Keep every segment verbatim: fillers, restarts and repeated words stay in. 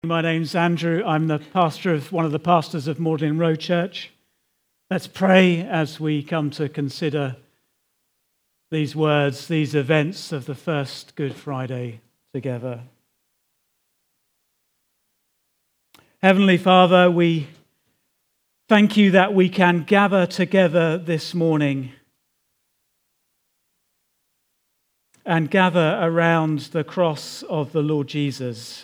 My name's Andrew. I'm the pastor of one of the pastors of Magdalen Road Church. Let's pray as we come to consider these words, these events of the first Good Friday together. Heavenly Father, we thank you that we can gather together this morning and gather around the cross of the Lord Jesus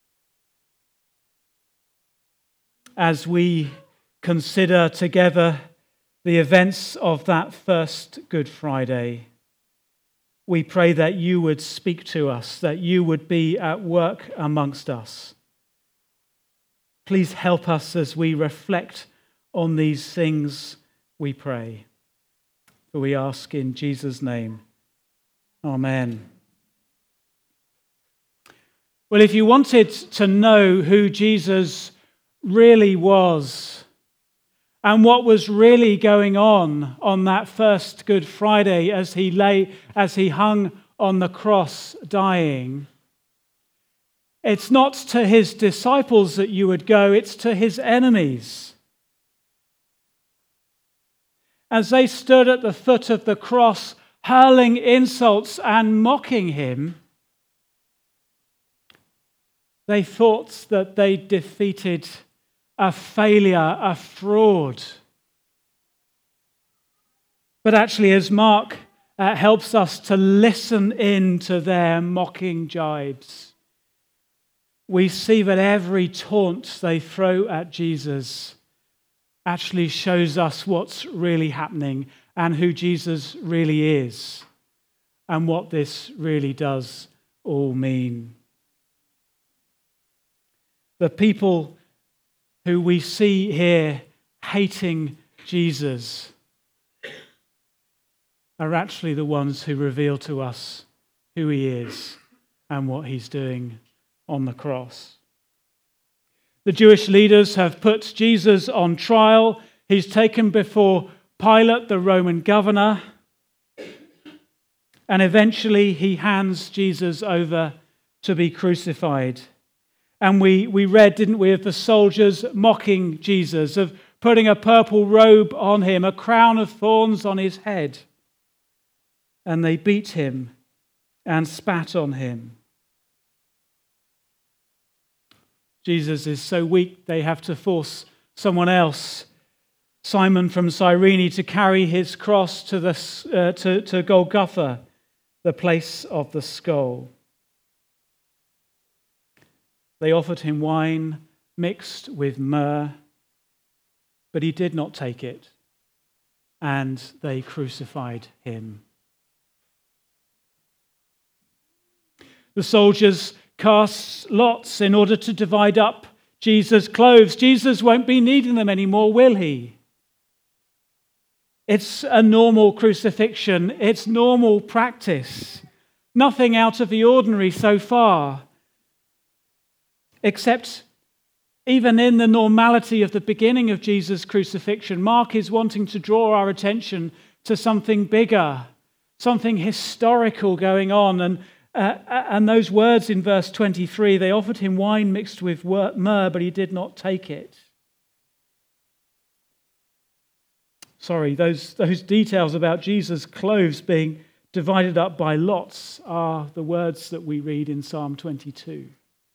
as we consider together the events of that first Good Friday. We pray that you would speak to us, that you would be at work amongst us. Please help us as we reflect on these things, we pray. For we ask in Jesus' name. Amen. Well, if you wanted to know who Jesus really was and what was really going on on that first Good Friday as he lay, as he hung on the cross dying, it's not to his disciples that you would go, it's to his enemies. As they stood at the foot of the cross, hurling insults and mocking him, they thought that they defeated a failure, a fraud. But actually, as Mark uh, helps us to listen in to their mocking jibes, we see that every taunt they throw at Jesus actually shows us what's really happening and who Jesus really is and what this really does all mean. The people who we see here hating Jesus are actually the ones who reveal to us who he is and what he's doing on the cross. The Jewish leaders have put Jesus on trial. He's taken before Pilate, the Roman governor, and eventually he hands Jesus over to be crucified. And we, we read, didn't we, of the soldiers mocking Jesus, of putting a purple robe on him, a crown of thorns on his head. And they beat him and spat on him. Jesus is so weak, they have to force someone else, Simon from Cyrene, to carry his cross to, the, uh, to, to Golgotha, the place of the skull. They offered him wine mixed with myrrh, but he did not take it, and they crucified him. The soldiers cast lots in order to divide up Jesus' clothes. Jesus won't be needing them anymore, will he? It's a normal crucifixion. It's normal practice. Nothing out of the ordinary so far. Except even in the normality of the beginning of Jesus' crucifixion, Mark is wanting to draw our attention to something bigger, something historical going on. And, uh, and those words in verse twenty-three, they offered him wine mixed with myrrh, but he did not take it. Sorry, those, those details about Jesus' clothes being divided up by lots are the words that we read in Psalm twenty-two.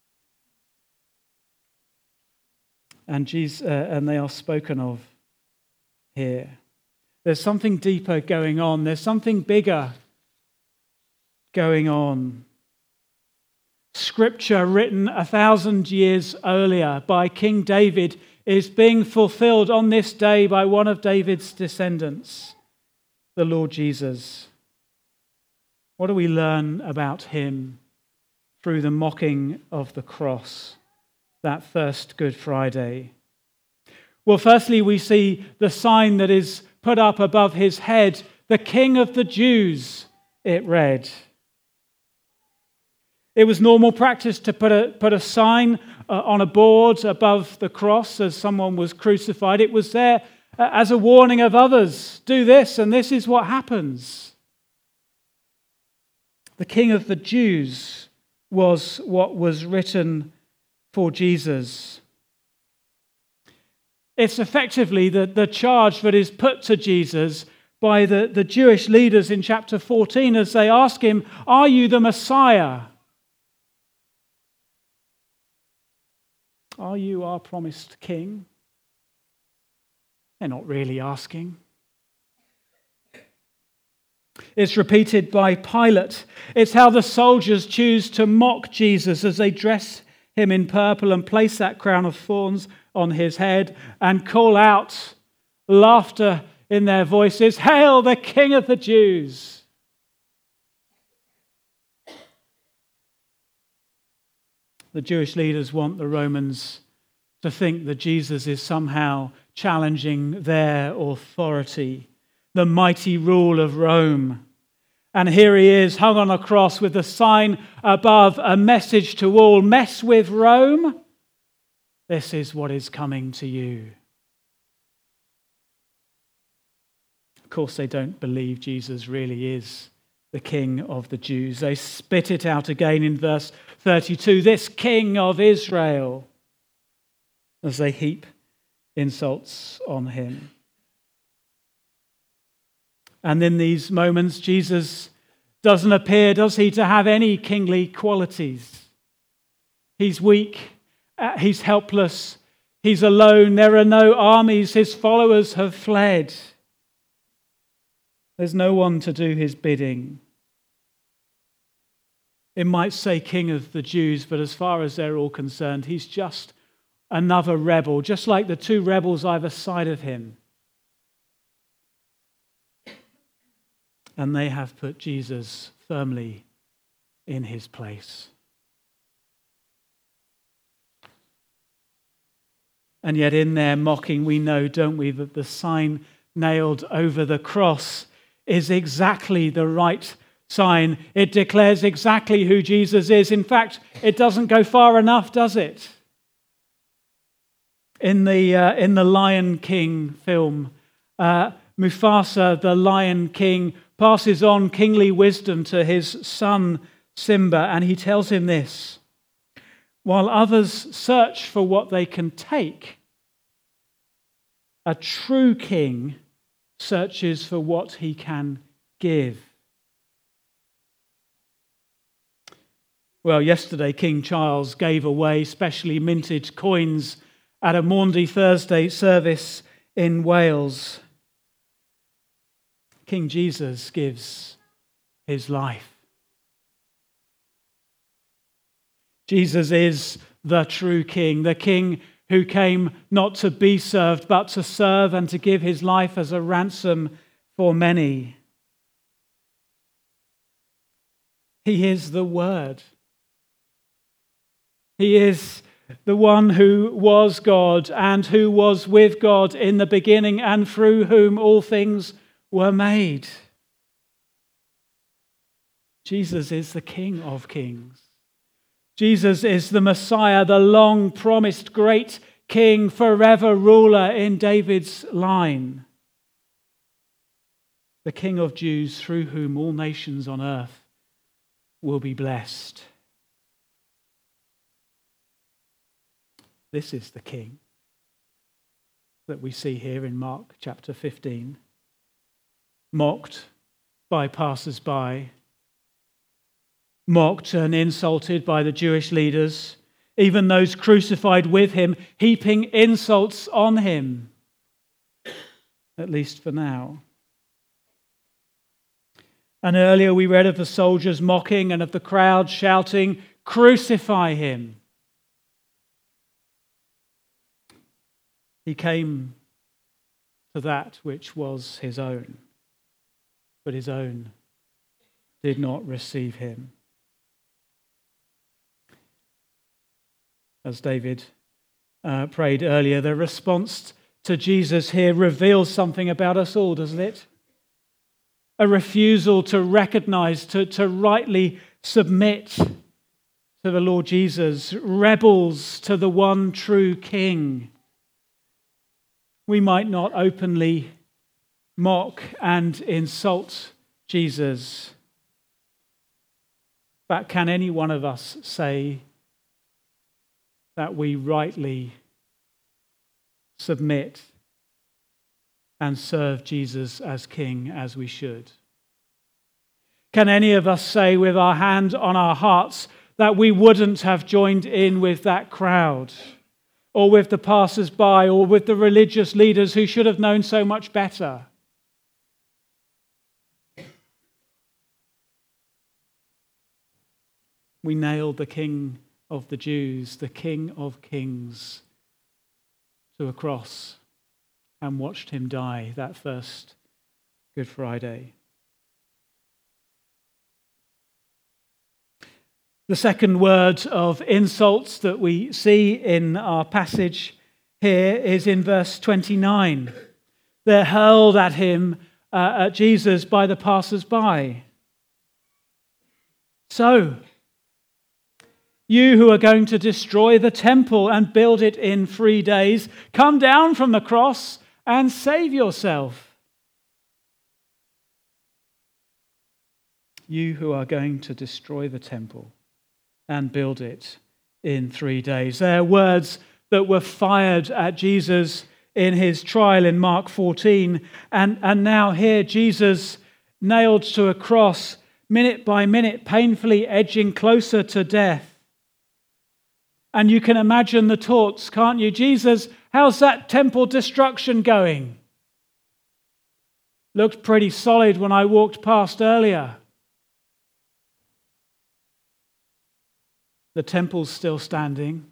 And, Jesus, uh, and they are spoken of here. There's something deeper going on. There's something bigger going on. Scripture written a thousand years earlier by King David is being fulfilled on this day by one of David's descendants, the Lord Jesus. What do we learn about him through the mocking of the cross? That first Good Friday? Well, firstly, we see the sign that is put up above his head, the King of the Jews, it read. It was normal practice to put a, put a sign uh, on a board above the cross as someone was crucified. It was there uh, as a warning of others. Do this, and this is what happens. The King of the Jews was what was written for Jesus. It's effectively the, the charge that is put to Jesus by the, the Jewish leaders in chapter fourteen as they ask him, "Are you the Messiah? Are you our promised king?" They're not really asking. It's repeated by Pilate. It's how the soldiers choose to mock Jesus as they dress him in purple and place that crown of thorns on his head and call out, laughter in their voices, "Hail the King of the Jews!" The Jewish leaders want the Romans to think that Jesus is somehow challenging their authority, the mighty rule of Rome. And here he is, hung on a cross with a sign above, a message to all: mess with Rome? This is what is coming to you. Of course, they don't believe Jesus really is the King of the Jews. They spit it out again in verse thirty-two, "This King of Israel," as they heap insults on him. And in these moments, Jesus doesn't appear, does he, to have any kingly qualities. He's weak, uh, he's helpless, he's alone, there are no armies, his followers have fled. There's no one to do his bidding. It might say King of the Jews, but as far as they're all concerned, he's just another rebel, just like the two rebels either side of him. And they have put Jesus firmly in his place. And yet in their mocking, we know, don't we, that the sign nailed over the cross is exactly the right sign. It declares exactly who Jesus is. In fact, it doesn't go far enough, does it? In the, uh, in the Lion King film, uh, Mufasa, the Lion King, passes on kingly wisdom to his son Simba, and he tells him this: while others search for what they can take, a true king searches for what he can give. Well, yesterday King Charles gave away specially minted coins at a Maundy Thursday service in Wales. King Jesus gives his life. Jesus is the true king, the king who came not to be served, but to serve and to give his life as a ransom for many. He is the Word. He is the one who was God and who was with God in the beginning and through whom all things were made. Jesus is the King of Kings. Jesus is the Messiah, the long-promised great King, forever ruler in David's line. The King of Jews, through whom all nations on earth will be blessed. This is the King that we see here in Mark chapter fifteen. Mocked by passers-by, mocked and insulted by the Jewish leaders, even those crucified with him, heaping insults on him, at least for now. And earlier we read of the soldiers mocking and of the crowd shouting, "Crucify him." He came to that which was his own, but his own did not receive him. As David uh, prayed earlier, the response to Jesus here reveals something about us all, doesn't it? A refusal to recognize, to, to rightly submit to the Lord Jesus, rebels to the one true King. We might not openly mock and insult Jesus, but can any one of us say that we rightly submit and serve Jesus as King as we should? Can any of us say with our hand on our hearts that we wouldn't have joined in with that crowd, or with the passers-by, or with the religious leaders who should have known so much better? We nailed the King of the Jews, the King of Kings, to a cross and watched him die that first Good Friday. The second word of insults that we see in our passage here is in verse twenty-nine. They're hurled at him, uh, at Jesus, by the passers-by. So, you who are going to destroy the temple and build it in three days, come down from the cross and save yourself. You who are going to destroy the temple and build it in three days. They are words that were fired at Jesus in his trial in Mark fourteen. And, and now here Jesus nailed to a cross, minute by minute, painfully edging closer to death. And you can imagine the taunts, can't you? Jesus, how's that temple destruction going? Looked pretty solid when I walked past earlier. The temple's still standing.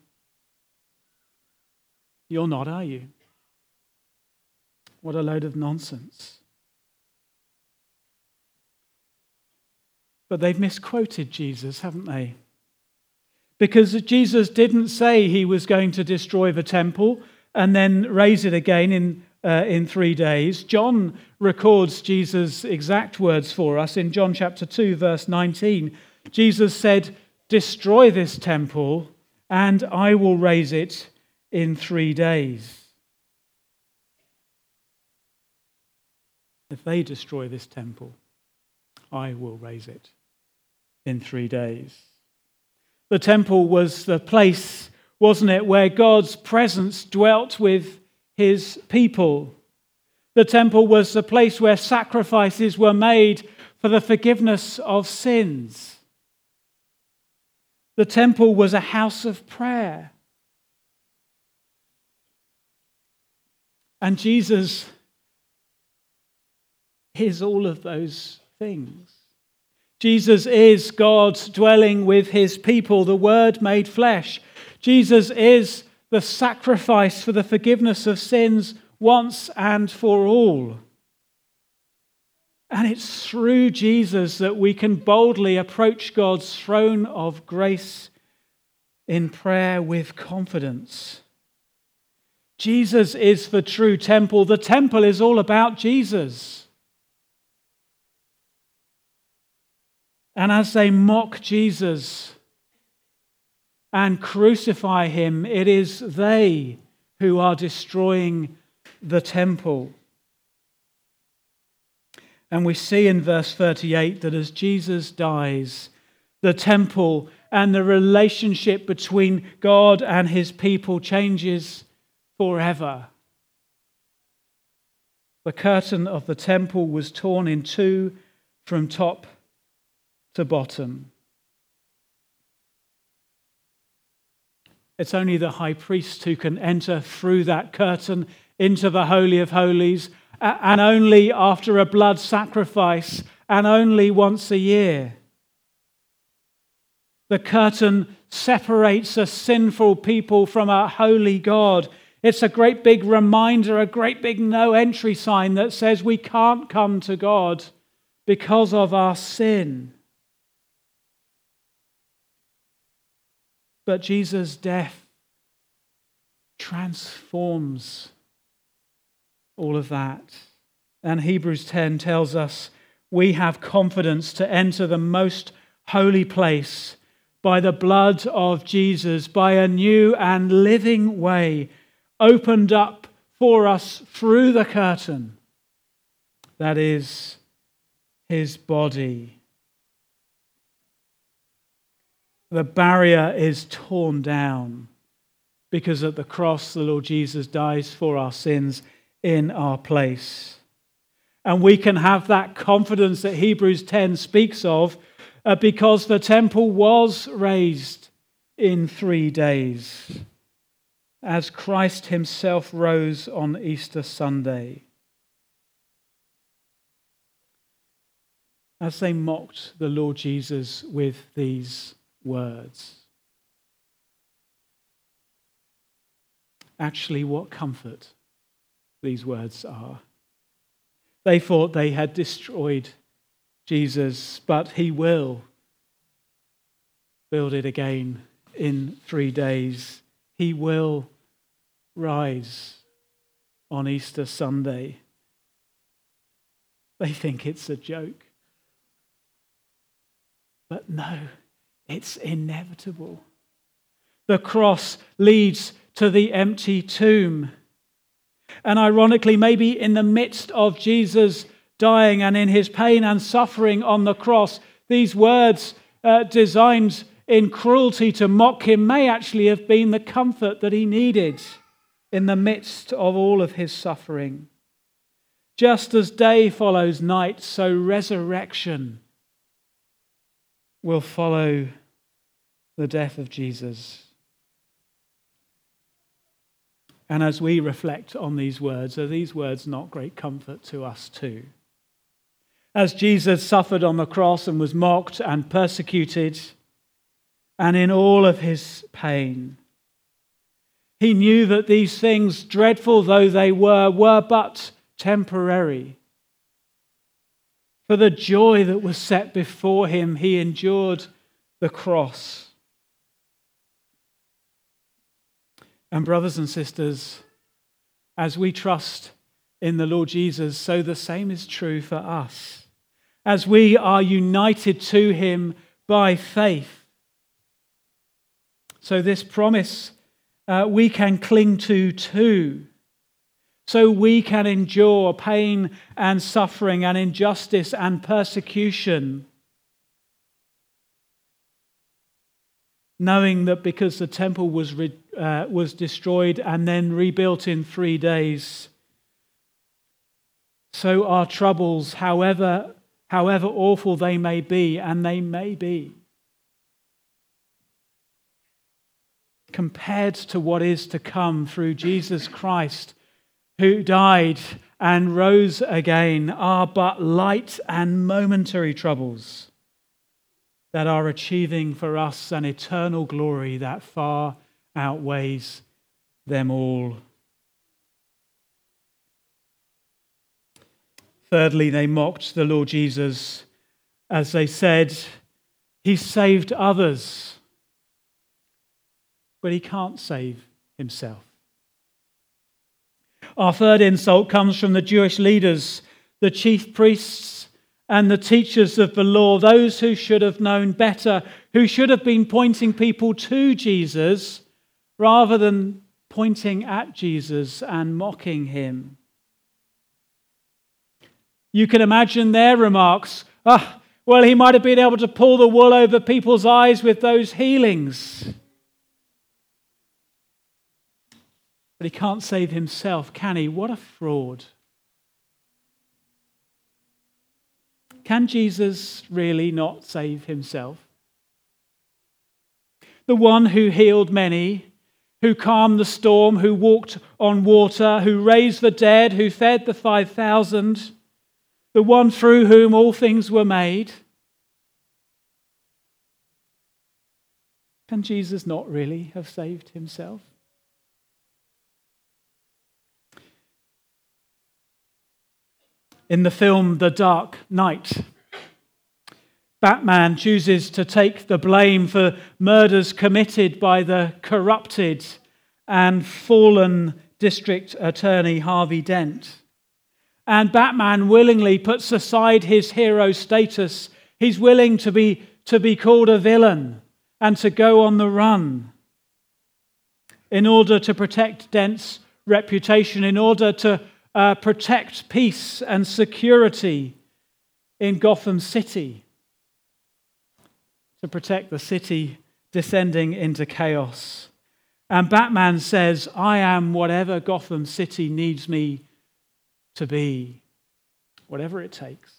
You're not, are you? What a load of nonsense. But they've misquoted Jesus, haven't they? Because Jesus didn't say he was going to destroy the temple and then raise it again in, uh, in three days. John records Jesus' exact words for us in John chapter two, verse nineteen. Jesus said, "Destroy this temple and I will raise it in three days." If they destroy this temple, I will raise it in three days. The temple was the place, wasn't it, where God's presence dwelt with his people. The temple was the place where sacrifices were made for the forgiveness of sins. The temple was a house of prayer. And Jesus is all of those things. Jesus is God dwelling with his people, the Word made flesh. Jesus is the sacrifice for the forgiveness of sins once and for all. And it's through Jesus that we can boldly approach God's throne of grace in prayer with confidence. Jesus is the true temple. The temple is all about Jesus. And as they mock Jesus and crucify him, it is they who are destroying the temple. And we see in verse thirty-eight that as Jesus dies, the temple and the relationship between God and his people changes forever. The curtain of the temple was torn in two from top to bottom. It's only the high priest who can enter through that curtain into the Holy of Holies, and only after a blood sacrifice, and only once a year. The curtain separates a sinful people from a holy God. It's a great big reminder, a great big no entry sign that says we can't come to God because of our sin. But Jesus' death transforms all of that. And Hebrews ten tells us we have confidence to enter the most holy place by the blood of Jesus, by a new and living way opened up for us through the curtain. That is his body. The barrier is torn down because at the cross the Lord Jesus dies for our sins in our place. And we can have that confidence that Hebrews ten speaks of uh, because the temple was raised in three days as Christ himself rose on Easter Sunday. As they mocked the Lord Jesus with these words. Actually, what comfort these words are. They thought they had destroyed Jesus, but he will build it again in three days. He will rise on Easter Sunday. They think it's a joke. But no, it's inevitable. The cross leads to the empty tomb. And ironically, maybe in the midst of Jesus dying and in his pain and suffering on the cross, these words uh, designed in cruelty to mock him may actually have been the comfort that he needed in the midst of all of his suffering. Just as day follows night, so resurrection will follow the death of Jesus. And as we reflect on these words, are these words not great comfort to us too? As Jesus suffered on the cross and was mocked and persecuted, and in all of his pain, he knew that these things, dreadful though they were, were but temporary. For the joy that was set before him, he endured the cross. And brothers and sisters, as we trust in the Lord Jesus, so the same is true for us. As we are united to him by faith, so this promise uh, we can cling to too. So we can endure pain and suffering and injustice and persecution, knowing that because the temple was re- uh, was destroyed and then rebuilt in three days, so our troubles, however, however awful they may be, and they may be, compared to what is to come through Jesus Christ, who died and rose again, are but light and momentary troubles that are achieving for us an eternal glory that far outweighs them all. Thirdly, they mocked the Lord Jesus as they said, he saved others, but he can't save himself. Our third insult comes from the Jewish leaders, the chief priests and the teachers of the law, those who should have known better, who should have been pointing people to Jesus rather than pointing at Jesus and mocking him. You can imagine their remarks. Ah, well, he might have been able to pull the wool over people's eyes with those healings. But he can't save himself, can he? What a fraud. Can Jesus really not save himself? The one who healed many, who calmed the storm, who walked on water, who raised the dead, who fed the five thousand, the one through whom all things were made. Can Jesus not really have saved himself? In the film The Dark Knight, Batman chooses to take the blame for murders committed by the corrupted and fallen district attorney Harvey Dent. And Batman willingly puts aside his hero status. He's willing to be, to be called a villain and to go on the run in order to protect Dent's reputation, in order to Uh, protect peace and security in Gotham City, to protect the city descending into chaos. And Batman says, I am whatever Gotham City needs me to be, whatever it takes.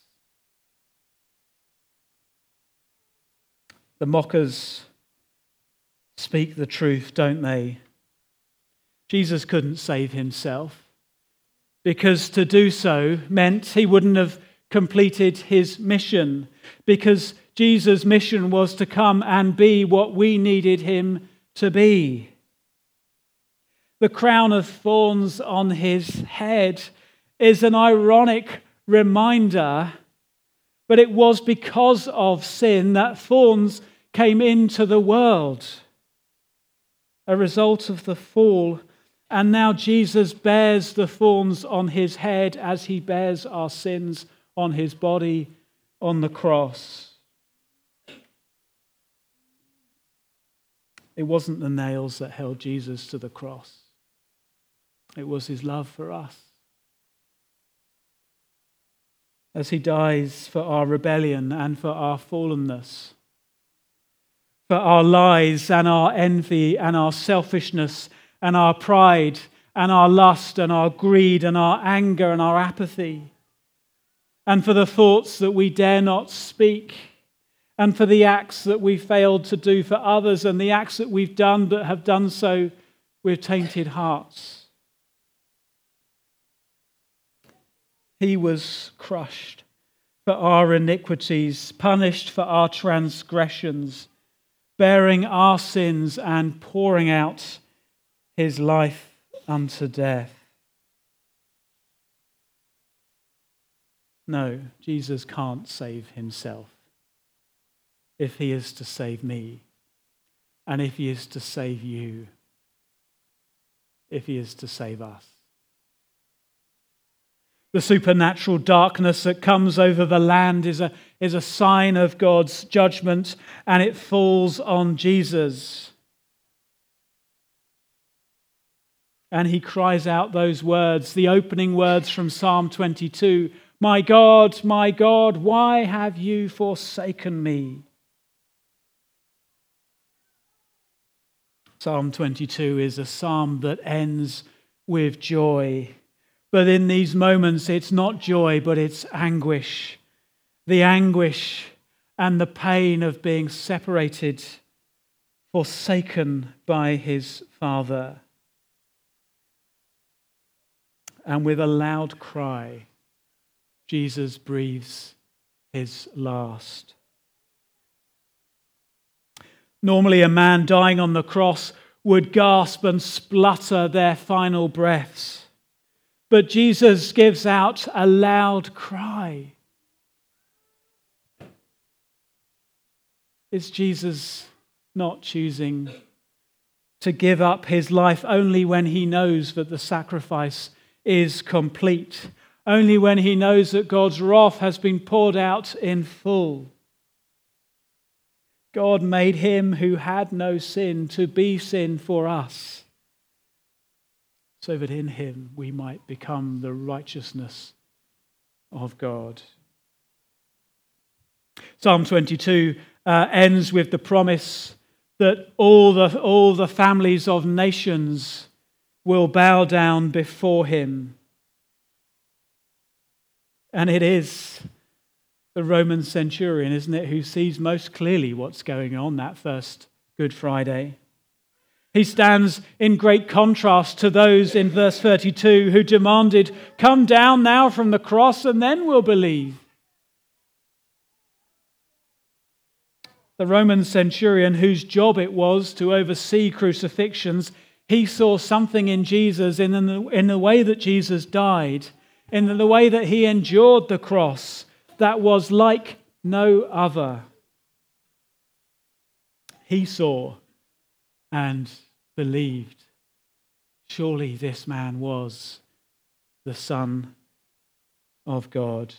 The mockers speak the truth, don't they? Jesus couldn't save himself, because to do so meant he wouldn't have completed his mission, because Jesus' mission was to come and be what we needed him to be. The crown of thorns on his head is an ironic reminder, but it was because of sin that thorns came into the world, a result of the fall. And now Jesus bears the thorns on his head as he bears our sins on his body on the cross. It wasn't the nails that held Jesus to the cross. It was his love for us. As he dies for our rebellion and for our fallenness, for our lies and our envy and our selfishness and our pride and our lust and our greed and our anger and our apathy, and for the thoughts that we dare not speak, and for the acts that we failed to do for others and the acts that we've done but have done so with tainted hearts. He was crushed for our iniquities, punished for our transgressions, bearing our sins and pouring out his life unto death. No, Jesus can't save himself if he is to save me, and if he is to save you, if he is to save us. The supernatural darkness that comes over the land is a, is a sign of God's judgment, and it falls on Jesus. And he cries out those words, the opening words from Psalm twenty-two, "My God, my God, why have you forsaken me?" Psalm twenty-two is a psalm that ends with joy. But in these moments, it's not joy, but it's anguish. The anguish and the pain of being separated, forsaken by his Father. And with a loud cry, Jesus breathes his last. Normally, a man dying on the cross would gasp and splutter their final breaths. But Jesus gives out a loud cry. Is Jesus not choosing to give up his life only when he knows that the sacrifice is complete, only when he knows that God's wrath has been poured out in full? God made him who had no sin to be sin for us, so that in him we might become the righteousness of God. Psalm twenty-two uh, ends with the promise that all the, all the families of nations will bow down before him. And it is the Roman centurion, isn't it, who sees most clearly what's going on that first Good Friday. He stands in great contrast to those in verse thirty-two who demanded, "Come down now from the cross and then we'll believe." The Roman centurion, whose job it was to oversee crucifixions, he saw something in Jesus, in the, in the way that Jesus died, in the way that he endured the cross, that was like no other. He saw and believed, surely this man was the Son of God.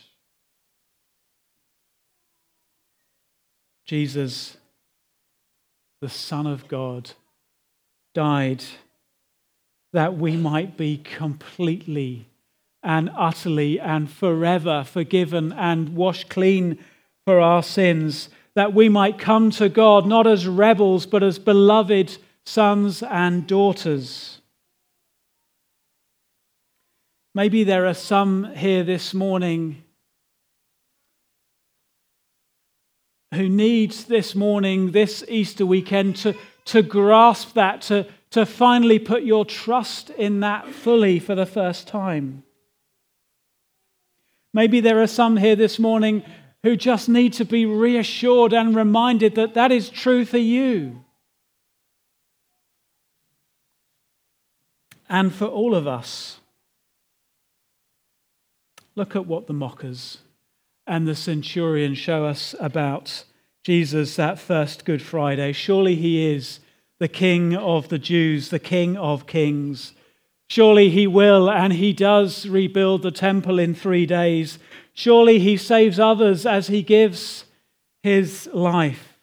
Jesus, the Son of God, died that we might be completely and utterly and forever forgiven and washed clean for our sins, that we might come to God not as rebels but as beloved sons and daughters. Maybe there are some here this morning who need this morning, this Easter weekend, to, to grasp that, to, to finally put your trust in that fully for the first time. Maybe there are some here this morning who just need to be reassured and reminded that that is true for you. And for all of us. Look at what the mockers and the centurion show us about Jesus that first Good Friday. Surely he is the King of the Jews, the King of kings. Surely he will and he does rebuild the temple in three days. Surely he saves others as he gives his life.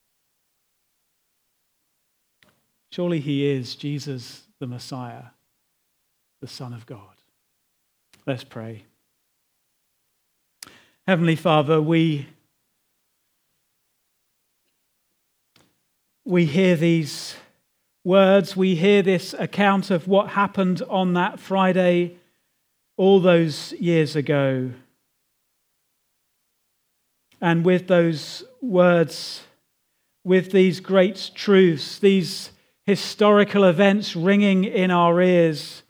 Surely he is Jesus the Messiah, the Son of God. Let's pray. Heavenly Father, we, we hear these words, we hear this account of what happened on that Friday all those years ago. And with those words, with these great truths, these historical events ringing in our ears,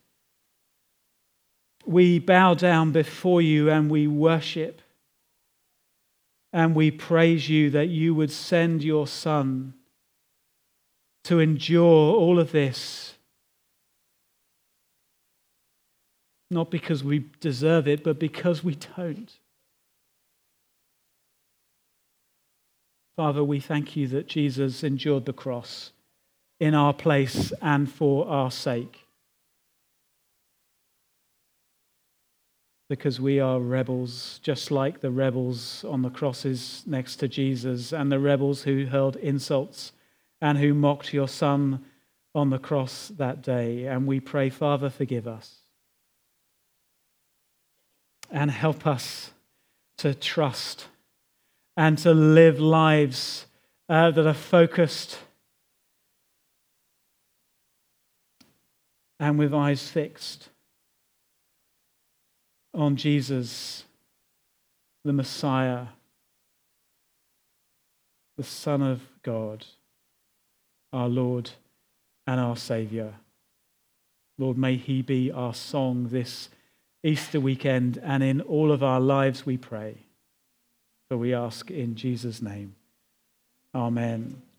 we bow down before you and we worship. And we praise you that you would send your Son to endure all of this. Not because we deserve it, but because we don't. Father, we thank you that Jesus endured the cross in our place and for our sake. Because we are rebels, just like the rebels on the crosses next to Jesus and the rebels who hurled insults and who mocked your Son on the cross that day. And we pray, Father, forgive us. And help us to trust and to live lives uh, that are focused and with eyes fixed on Jesus, the Messiah, the Son of God, our Lord and our Saviour. Lord, may he be our song this Easter weekend and in all of our lives, we pray. For we ask in Jesus' name. Amen.